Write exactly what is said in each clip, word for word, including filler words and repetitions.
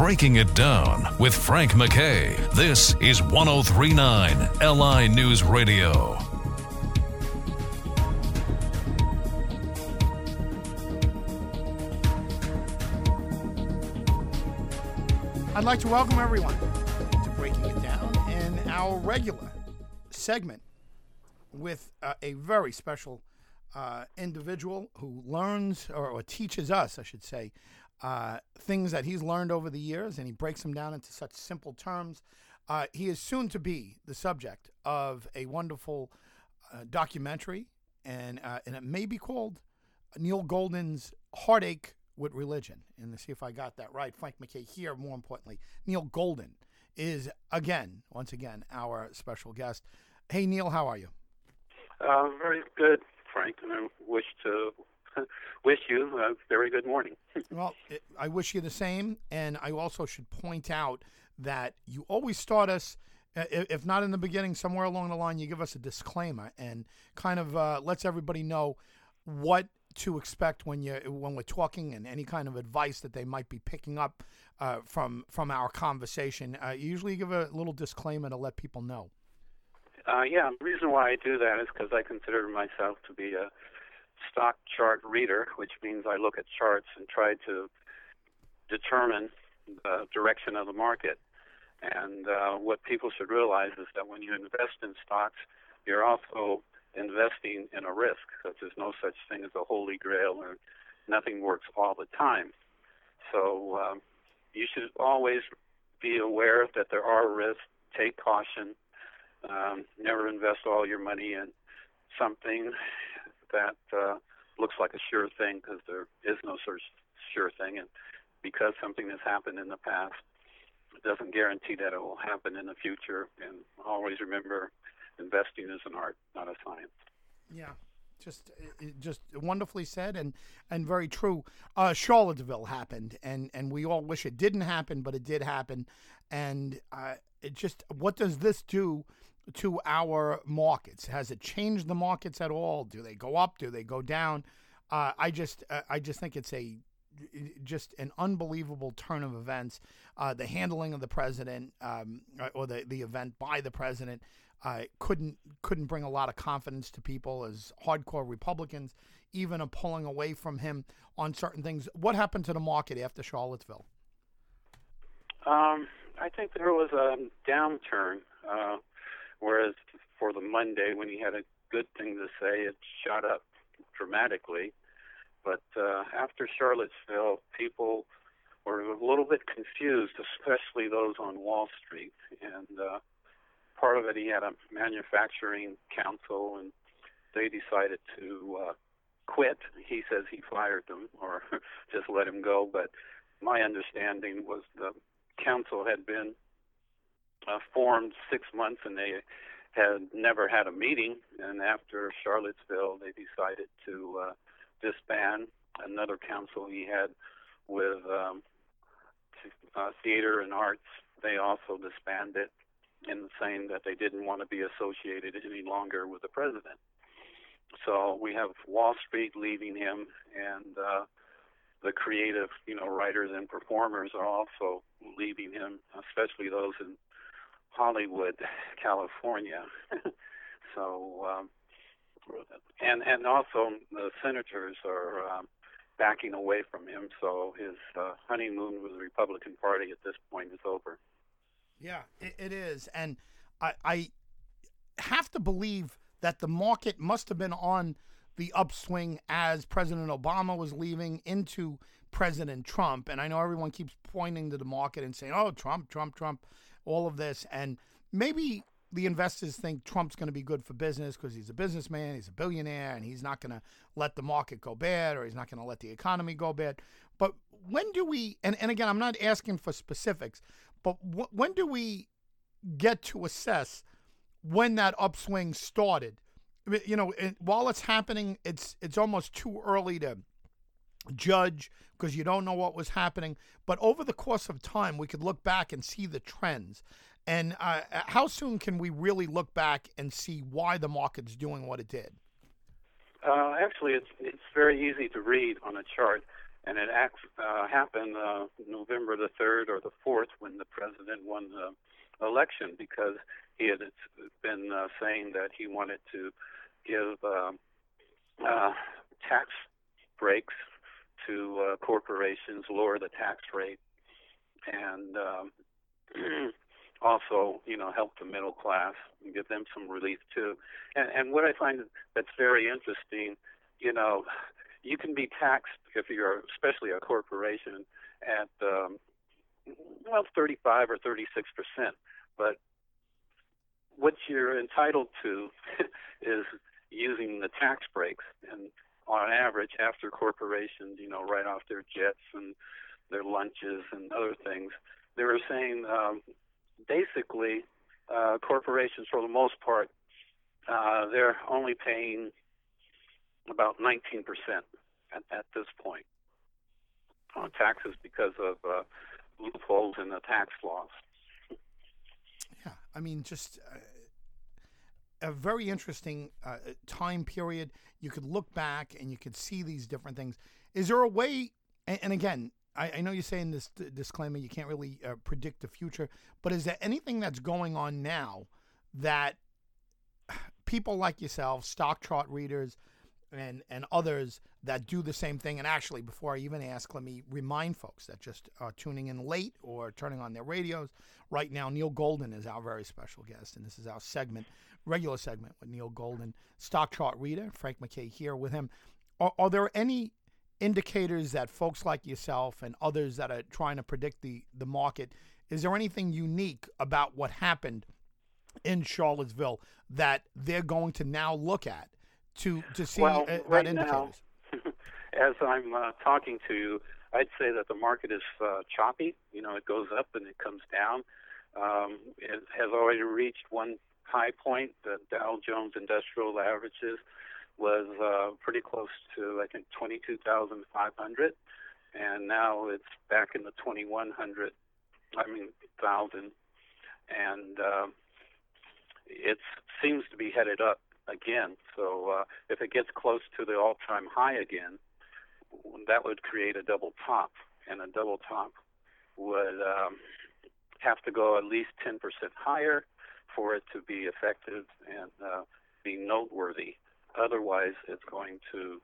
Breaking It Down with Frank MacKay. This is one oh three point nine L I News Radio. I'd like to welcome everyone to Breaking It Down and our regular segment with uh, a very special uh, individual who learns or, or teaches us, I should say, uh, things that he's learned over the years, and he breaks them down into such simple terms. Uh, he is soon to be the subject of a wonderful uh, documentary, and uh, and it may be called Neil Golden's Heartache with Religion. And to see if I got that right, Frank MacKay here, more importantly. Neil Golden is, again, once again, our special guest. Hey, Neil, how are you? Uh, very good, Frank, and I wish to wish you a very good morning. Well, it, I wish you the same, and I also should point out that you always start us, uh, if not in the beginning, somewhere along the line, you give us a disclaimer and kind of uh, lets everybody know what to expect when you when we're talking, and any kind of advice that they might be picking up uh, from from our conversation. Uh, you usually give a little disclaimer to let people know. Uh, yeah, the reason why I do that is because I consider myself to be a stock chart reader, which means I look at charts and try to determine the direction of the market. And uh, what people should realize is that when you invest in stocks, you're also investing in a risk, because there's no such thing as a holy grail, or nothing works all the time. So um, you should always be aware that there are risks. Take caution. Um, never invest all your money in something that uh, looks like a sure thing, because there is no such sure thing. And because something has happened in the past, it doesn't guarantee that it will happen in the future. And always remember, investing is an art, not a science. Yeah, just just wonderfully said, and, and very true. Uh, Charlottesville happened, and, and we all wish it didn't happen, but it did happen. And uh, it just, what does this do to our markets? Has it changed the markets at all? Do they go up? Do they go down? Uh, I just uh, I just think it's a just an unbelievable turn of events. Uh, the handling of the president, um, or the, the event by the president, uh, couldn't couldn't bring a lot of confidence to people, as hardcore Republicans even are pulling away from him on certain things. What happened to the market after Charlottesville? Um, I think there was a downturn, uh, whereas for the Monday, when he had a good thing to say, it shot up dramatically. But uh, after Charlottesville, people were a little bit confused, especially those on Wall Street. And uh, part of it, he had a manufacturing council, and they decided to uh, quit. He says he fired them or just let him go. But my understanding was the council had been uh, formed six months, and they had never had a meeting. And after Charlottesville, they decided to uh, disband. Another council he had with um, uh, theater and arts, they also disbanded, in saying that they didn't want to be associated any longer with the president. So we have Wall Street leaving him, and uh, the creative, you know, writers and performers are also leaving him, especially those in Hollywood, California. so, um, and and also the senators are um, backing away from him. So his uh, honeymoon with the Republican Party at this point is over. Yeah, it, it is, and I, I have to believe that the market must have been on the upswing as President Obama was leaving into President Trump. And I know everyone keeps pointing to the market and saying, oh, Trump, Trump, Trump, all of this. And maybe the investors think Trump's going to be good for business because he's a businessman, he's a billionaire, and he's not going to let the market go bad, or he's not going to let the economy go bad. But when do we, and, and again, I'm not asking for specifics, but w- when do we get to assess when that upswing started? You know, it, while it's happening, it's it's almost too early to judge because you don't know what was happening. But over the course of time, we could look back and see the trends. And uh, how soon can we really look back and see why the market's doing what it did? Uh, actually, it's it's very easy to read on a chart. And it acts, uh, happened uh, November the third or the fourth when the president won the election, because he had been uh, saying that he wanted to give uh, uh, tax breaks to uh, corporations, lower the tax rate, and um, also, you know, help the middle class and give them some relief too. And, and what I find that's very interesting, you know, you can be taxed if you're, especially a corporation, at um, well, thirty-five or thirty-six percent. But what you're entitled to is using the tax breaks. And on average, after corporations, you know, write off their jets and their lunches and other things, they were saying um, basically uh, corporations, for the most part, uh, they're only paying about nineteen percent at, at this point on taxes because of uh, loopholes in the tax laws. Yeah, I mean, just uh, a very interesting uh, time period. You could look back and you could see these different things. Is there a way, and, and again, I, I know you're saying this d- disclaimer, you can't really uh, predict the future, but is there anything that's going on now that people like yourself, stock chart readers, and and others that do the same thing? And actually, before I even ask, let me remind folks that just are tuning in late or turning on their radios right now, Neil Golden is our very special guest, and this is our segment, regular segment with Neil Golden, stock chart reader. Frank MacKay here with him. Are, are there any indicators that folks like yourself and others that are trying to predict the, the market, is there anything unique about what happened in Charlottesville that they're going to now look at to to see well, uh, right that indicators? Now, as I'm uh, talking to you, I'd say that the market is uh, choppy. You know, it goes up and it comes down. Um, it has already reached one high point. The Dow Jones Industrial Averages was uh, pretty close to, I think, twenty-two thousand five hundred, and now it's back in the twenty-one hundred, I mean, thousand, and uh, it seems to be headed up again. So uh, if it gets close to the all-time high again, that would create a double top, and a double top would um, have to go at least ten percent higher for it to be effective and uh, be noteworthy. Otherwise, it's going to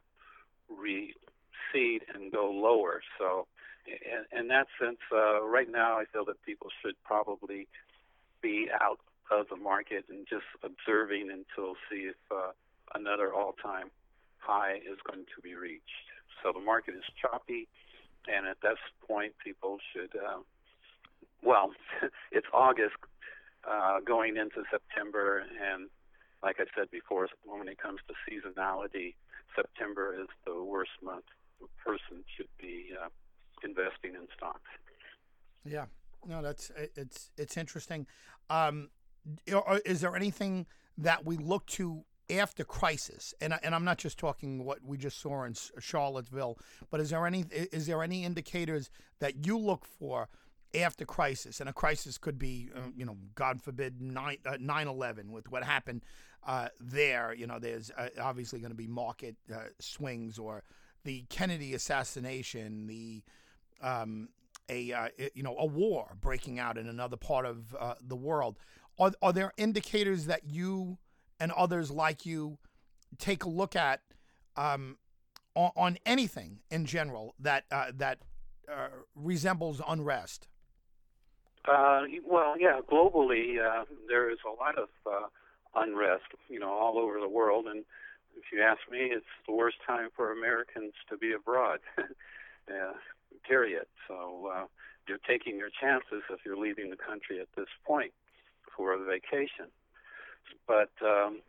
recede and go lower. So in, in that sense, uh, right now, I feel that people should probably be out of the market and just observing until see if uh, another all-time high is going to be reached. So the market is choppy, and at this point, people should, uh, well, it's August uh, going into September, and like I said before, when it comes to seasonality, September is the worst month a person should be uh, investing in stocks. Yeah, no, that's it's it's interesting. Um, is there anything that we look to after crisis? And and I'm not just talking what we just saw in Charlottesville, but is there any is there any indicators that you look for after crisis? And a crisis could be, uh, you know, God forbid, nine eleven with what happened uh, there. You know, there's uh, obviously going to be market uh, swings, or the Kennedy assassination, the um, a uh, you know a war breaking out in another part of uh, the world. Are are there indicators that you and others like you take a look at um, on, on anything in general that uh, that uh, resembles unrest? Uh, well, yeah, globally, uh, there is a lot of uh, unrest, you know, all over the world. And if you ask me, it's the worst time for Americans to be abroad, uh, period. So uh, you're taking your chances if you're leaving the country at this point for a vacation. But, um,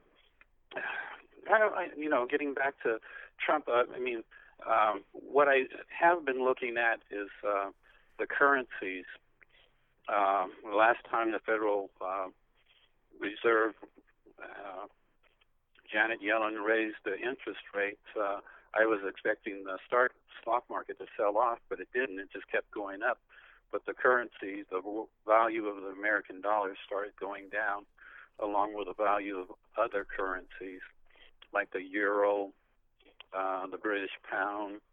I, I, you know, getting back to Trump, uh, I mean, um, what I have been looking at is uh, the currencies. Uh, the last time the Federal uh, Reserve, uh, Janet Yellen, raised the interest rate, uh, I was expecting the start stock market to sell off, but it didn't. It just kept going up. But the currency, the value of the American dollar started going down, along with the value of other currencies like the euro, uh, the British pound,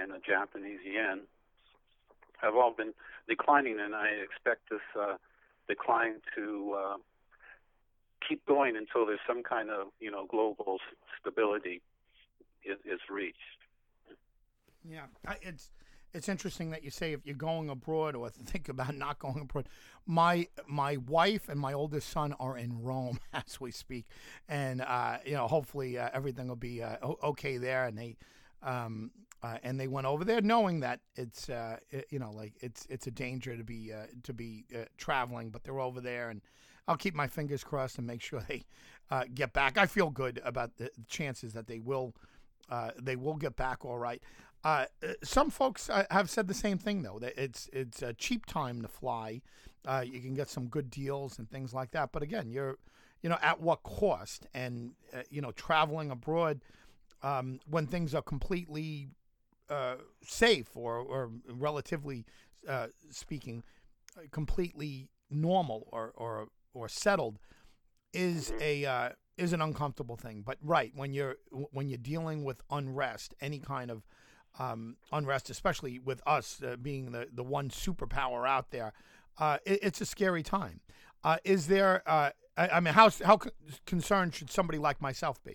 and the Japanese yen have all been declining, and I expect this uh, decline to uh, keep going until there's some kind of, you know, global stability is, is reached. Yeah, I, it's it's interesting that you say if you're going abroad or think about not going abroad. My my wife and my oldest son are in Rome as we speak, and uh, you know, hopefully uh, everything will be uh, okay there. And they um, uh, and they went over there knowing that it's uh, it, you know, like it's it's a danger to be uh, to be uh, traveling, but they're over there, and I'll keep my fingers crossed and make sure they uh, get back. I feel good about the chances that they will uh, they will get back all right. Uh, some folks uh, have said the same thing, though. That it's it's a cheap time to fly. Uh, you can get some good deals and things like that. But again, you're, you know, at what cost? And uh, you know, traveling abroad um, when things are completely uh, safe or or relatively uh, speaking, completely normal or or or settled is a uh, is an uncomfortable thing. But right, when you're when you're dealing with unrest, any kind of Um, unrest, especially with us uh, being the, the one superpower out there, uh, it, it's a scary time. Uh, is there, uh, I, I mean, how, how concerned should somebody like myself be?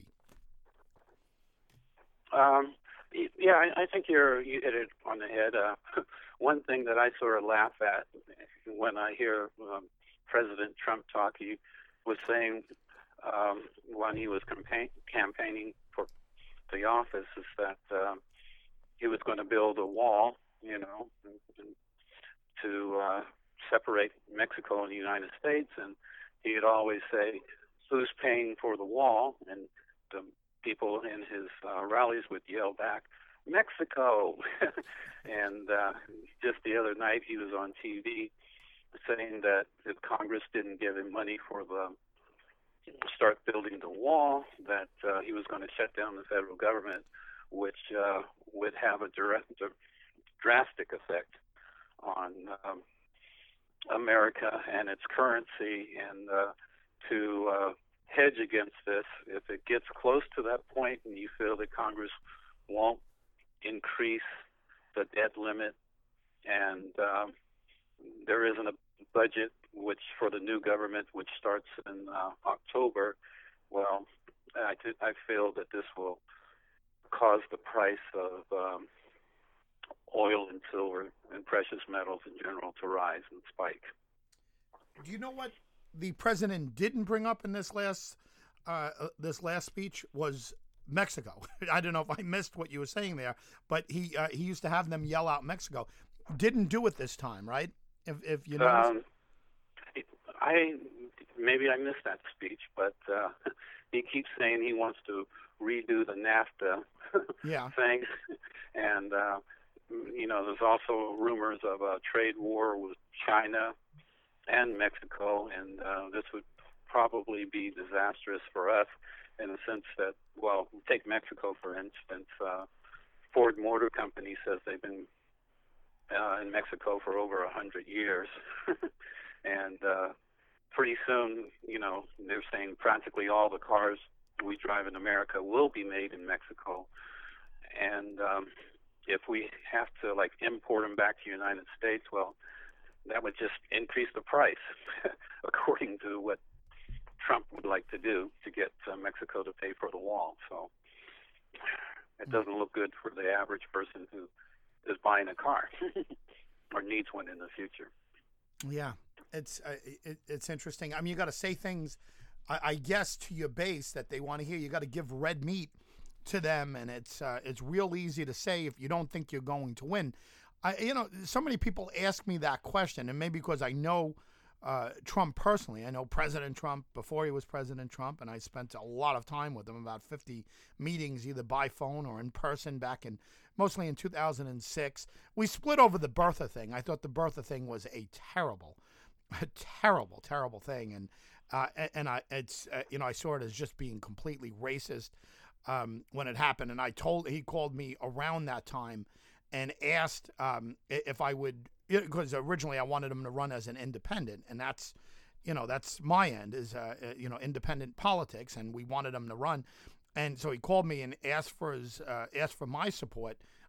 Um, yeah, I, I think you're, you hit it on the head. Uh, one thing that I sort of laugh at when I hear um, President Trump talk, he was saying um, when he was campaign, campaigning for the office is that um, he was going to build a wall, you know, to uh, separate Mexico and the United States. And he'd always say, who's paying for the wall? And the people in his uh, rallies would yell back, Mexico. And uh, just the other night he was on T V saying that if Congress didn't give him money for the start building the wall, that uh, he was going to shut down the federal government, which uh, would have a direct, a drastic effect on um, America and its currency. And uh, to uh, hedge against this, if it gets close to that point and you feel that Congress won't increase the debt limit and um, there isn't a budget which for the new government, which starts in uh, October, well, I, th- I feel that this will cause the price of um, oil and silver and precious metals in general to rise and spike. Do you know what the president didn't bring up in this last uh, this last speech was Mexico? I don't know if I missed what you were saying there, but he uh, he used to have them yell out Mexico. Didn't do it this time, right? If if you know, um, I maybe I missed that speech, but uh, he keeps saying he wants to redo the NAFTA yeah. thing, and uh, you know, there's also rumors of a trade war with China and Mexico, and uh, this would probably be disastrous for us in the sense that, well, take Mexico for instance. Uh, Ford Motor Company says they've been uh, in Mexico for over a hundred years, and uh, pretty soon, you know, they're saying practically all the cars we drive in America will be made in Mexico. And um, if we have to, like, import them back to the United States, well, that would just increase the price, according to what Trump would like to do to get uh, Mexico to pay for the wall. So it doesn't look good for the average person who is buying a car or needs one in the future. Yeah, it's uh, it, it's interesting. I mean, you got to say things, I, I guess, to your base that they want to hear. You got to give red meat to them, and it's uh, it's real easy to say if you don't think you're going to win. I, you know, so many people ask me that question, and maybe because I know uh, Trump personally. I know President Trump before he was President Trump, and I spent a lot of time with him, about fifty meetings, either by phone or in person, back in mostly in two thousand six. We split over the birther thing. I thought the birther thing was a terrible, a terrible, terrible thing, and uh, and I it's uh, you know I saw it as just being completely racist um, when it happened. And I told he called me around that time and asked um, if I would, because originally I wanted him to run as an independent, and that's, you know, that's my end is, uh, you know, independent politics, and we wanted him to run. And so he called me and asked for his, uh, asked for my support.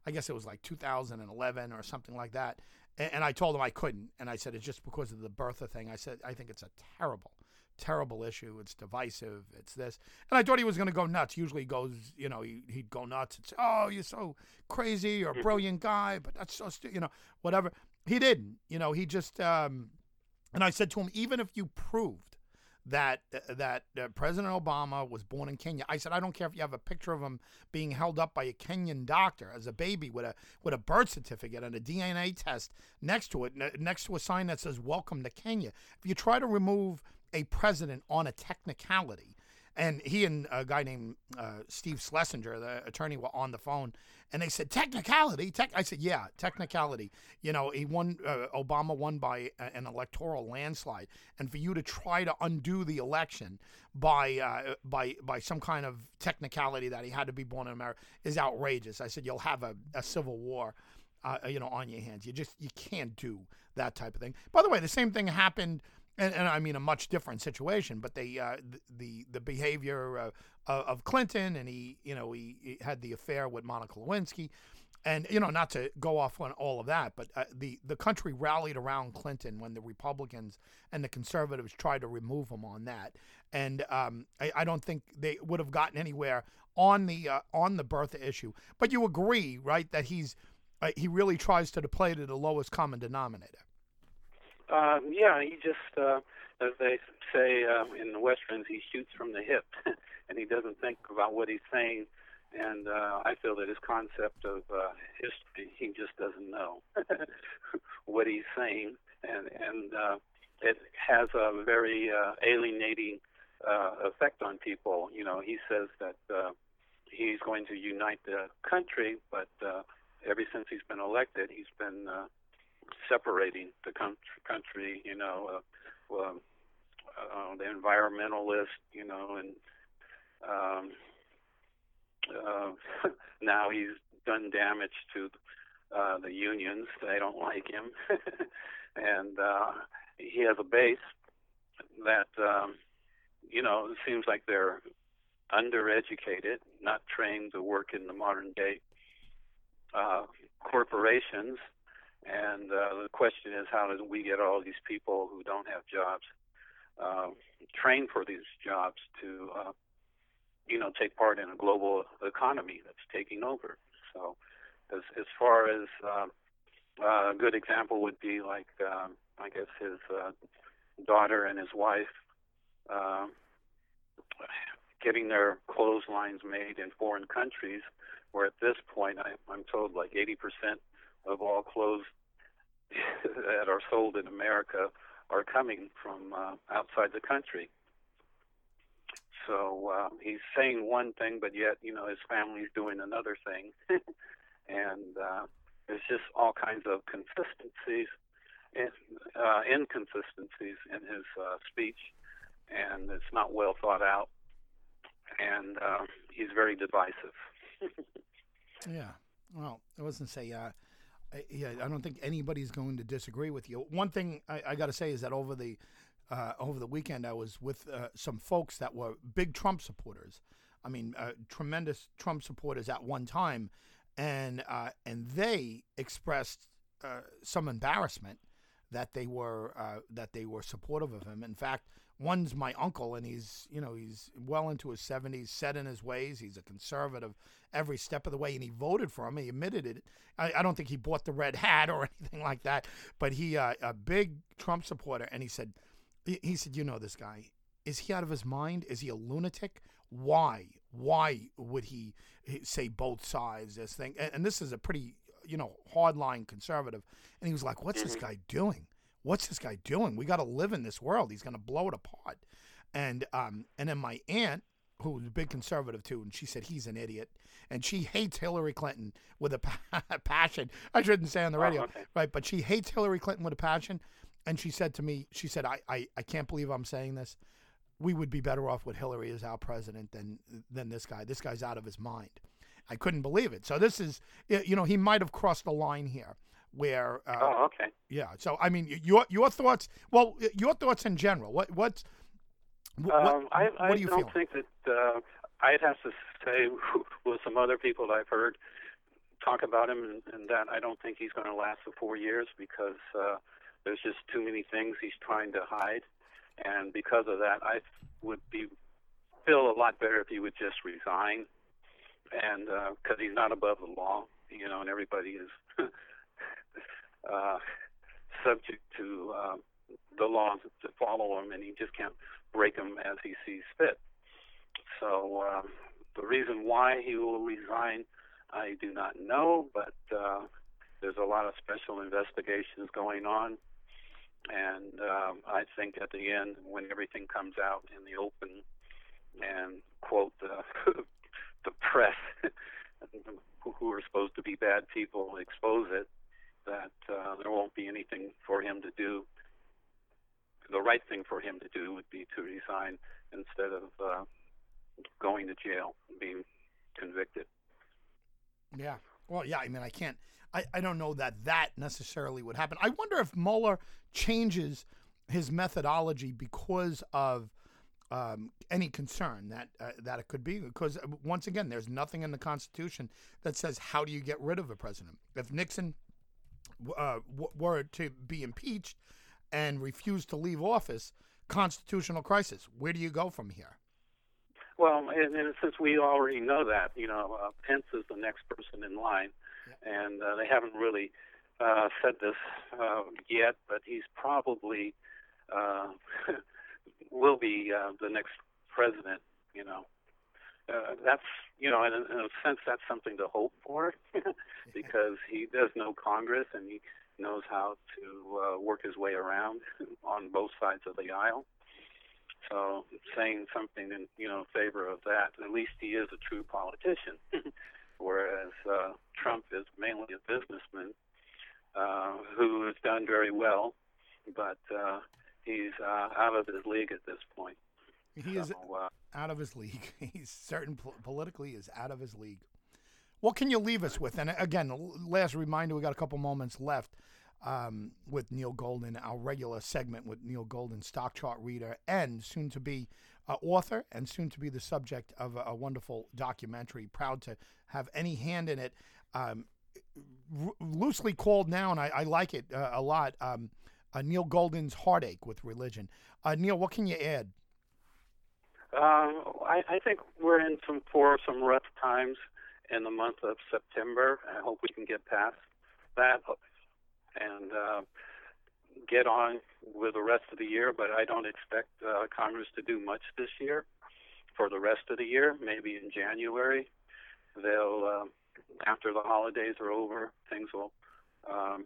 I guess it was like two thousand eleven or something like that. And, and I told him I couldn't. And I said, it's just because of the birther thing. I said, I think it's a terrible, terrible issue. It's divisive. It's this. And I thought he was going to go nuts. Usually he goes, you know, he, he'd go nuts and say, oh, you're so crazy. You're a brilliant guy, but that's so, stu-, you know, whatever. He didn't. You know, he just, um, and I said to him, even if you proved that uh, that uh, President Obama was born in Kenya, I said, I don't care if you have a picture of him being held up by a Kenyan doctor as a baby with a with a birth certificate and a D N A test next to it, n- next to a sign that says "Welcome to Kenya." If you try to remove a president on a technicality, and he and a guy named uh, Steve Schlesinger, the attorney, were on the phone, and they said, technicality? Tech-? I said, yeah, technicality. You know, he won, uh, Obama won by a, an electoral landslide. And for you to try to undo the election by uh, by by some kind of technicality that he had to be born in America is outrageous. I said, you'll have a, a civil war, uh, you know, on your hands. You just, you can't do that type of thing. By the way, the same thing happened. And, and I mean a much different situation, but they uh, the, the the behavior uh, of Clinton, and he you know he, he had the affair with Monica Lewinsky, and you know not to go off on all of that, but uh, the the country rallied around Clinton when the Republicans and the conservatives tried to remove him on that, and um, I, I don't think they would have gotten anywhere on the uh, on the birther issue. But you agree, right, that he's uh, he really tries to play to the lowest common denominator. Uh, yeah, he just, uh, as they say uh, in the Westerns, he shoots from the hip, and he doesn't think about what he's saying. And uh, I feel that his concept of uh, history, he just doesn't know what he's saying, and and uh, it has a very uh, alienating uh, effect on people. You know, he says that uh, he's going to unite the country, but uh, ever since he's been elected, he's been uh, separating the country, you know, uh, uh, uh, the environmentalists, you know, and um, uh, now he's done damage to uh, the unions. They don't like him. And uh, he has a base that, um, you know, it seems like they're undereducated, not trained to work in the modern day uh, corporations. And uh, the question is, how do we get all these people who don't have jobs uh, trained for these jobs to, uh, you know, take part in a global economy that's taking over? So as, as far as uh, uh, a good example would be like, um, I guess, his uh, daughter and his wife uh, getting their clotheslines made in foreign countries, where at this point I, I'm told like eighty percent of all clothes that are sold in America are coming from uh, outside the country. So uh, he's saying one thing, but yet, you know, his family's doing another thing. And uh, there's just all kinds of consistencies, and, uh, inconsistencies in his uh, speech, and it's not well thought out. And uh, he's very divisive. Yeah. Well, I wasn't say, uh, I, yeah, I don't think anybody's going to disagree with you. One thing I, I got to say is that over the uh, over the weekend, I was with uh, some folks that were big Trump supporters. I mean, uh, tremendous Trump supporters at one time, and uh, and they expressed uh, some embarrassment that they were uh, that they were supportive of him. In fact, one's my uncle, and he's you know he's well into his seventies, set in his ways. He's a conservative every step of the way, and he voted for him. He admitted it. I, I don't think he bought the red hat or anything like that, but he uh, a big Trump supporter, and he said he, he said, you know this guy, is he out of his mind? Is he a lunatic? Why why would he say both sides this thing? And, and this is a pretty you know hardline conservative, and he was like, what's this guy doing? What's this guy doing? We got to live in this world. He's going to blow it apart. And um, and then my aunt, who was a big conservative too, and she said he's an idiot, and she hates Hillary Clinton with a passion. I shouldn't say on the radio, oh, okay. right? But she hates Hillary Clinton with a passion. And she said to me, she said, I, I, I can't believe I'm saying this. We would be better off with Hillary as our president than than this guy. This guy's out of his mind. I couldn't believe it. So this is, you know, he might have crossed the line here. Where? Uh, oh, okay. Yeah. So I mean, your your thoughts. Well, your thoughts in general. What what's what, um, I, what I do you don't feel? think that uh, I'd have to say with some other people that I've heard talk about him, and, and that I don't think he's going to last for four years because uh, there's just too many things he's trying to hide, and because of that, I would be feel a lot better if he would just resign, and because uh, he's not above the law, you know, and everybody is uh, subject to uh, the laws to follow him, and he just can't break them as he sees fit. So uh, the reason why he will resign, I do not know, but uh, there's a lot of special investigations going on, and um, I think at the end, when everything comes out in the open, and quote the the press, who are supposed to be bad people, expose it, that uh, there won't be anything for him to do. The right thing for him to do would be to resign instead of uh, going to jail and being convicted. Yeah. Well, yeah, I mean, I can't, I, I don't know that that necessarily would happen. I wonder if Mueller changes his methodology because of um, any concern that uh, that it could be. Because, once again, there's nothing in the Constitution that says how do you get rid of a president. If Nixon uh, w- were to be impeached and refused to leave office, constitutional crisis. Where do you go from here? Well, and, and since we already know that, you know, uh, Pence is the next person in line, yeah. and uh, they haven't really uh, said this uh, yet, but he's probably uh, will be uh, the next president, you know. Uh, that's, you know, in, in a sense, that's something to hope for because he does know Congress and he knows how to uh, work his way around on both sides of the aisle. So saying something in, you know, favor of that, at least he is a true politician, whereas uh, Trump is mainly a businessman uh, who has done very well, but uh, he's uh, out of his league at this point. He so, is uh, out of his league. He's certain po- politically is out of his league. What can you leave us with? And again, last reminder, we got a couple moments left um, with Neil Golden, our regular segment with Neil Golden, stock chart reader and soon to be uh, author and soon to be the subject of a, a wonderful documentary. Proud to have any hand in it. Um, r- loosely called now, and I, I like it uh, a lot, um, uh, Neil Golden's Heartache with Religion. Uh, Neil, what can you add? Um, I, I think we're in some for some rough times in the month of September. I hope we can get past that and uh, get on with the rest of the year. But I don't expect uh, Congress to do much this year. For the rest of the year, maybe in January, they'll uh, after the holidays are over, things will um,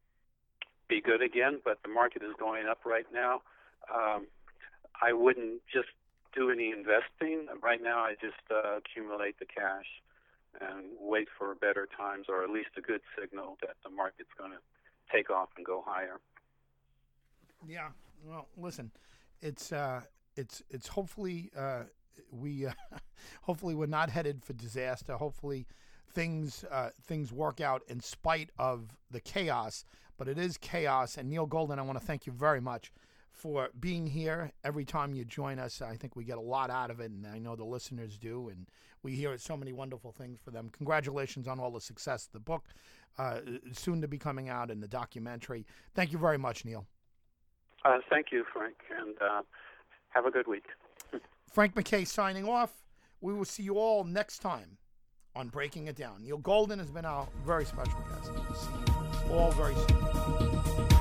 be good again. But the market is going up right now. Um, I wouldn't just do any investing. Right now, I just uh, accumulate the cash and wait for better times, or at least a good signal that the market's going to take off and go higher. Yeah. Well, listen, it's uh, it's it's hopefully uh, we uh, hopefully we're not headed for disaster. Hopefully things uh, things work out in spite of the chaos. But it is chaos. And Neil Golden, I want to thank you very much for being here. Every time you join us, I think we get a lot out of it, and I know the listeners do, and we hear so many wonderful things for them. Congratulations on all the success of the book, uh, soon to be coming out, in the documentary. Thank you very much, Neil. Uh, thank you, Frank, and uh, have a good week. Frank MacKay signing off. We will see you all next time on Breaking It Down. Neil Golden has been our very special guest. We'll see you all very soon.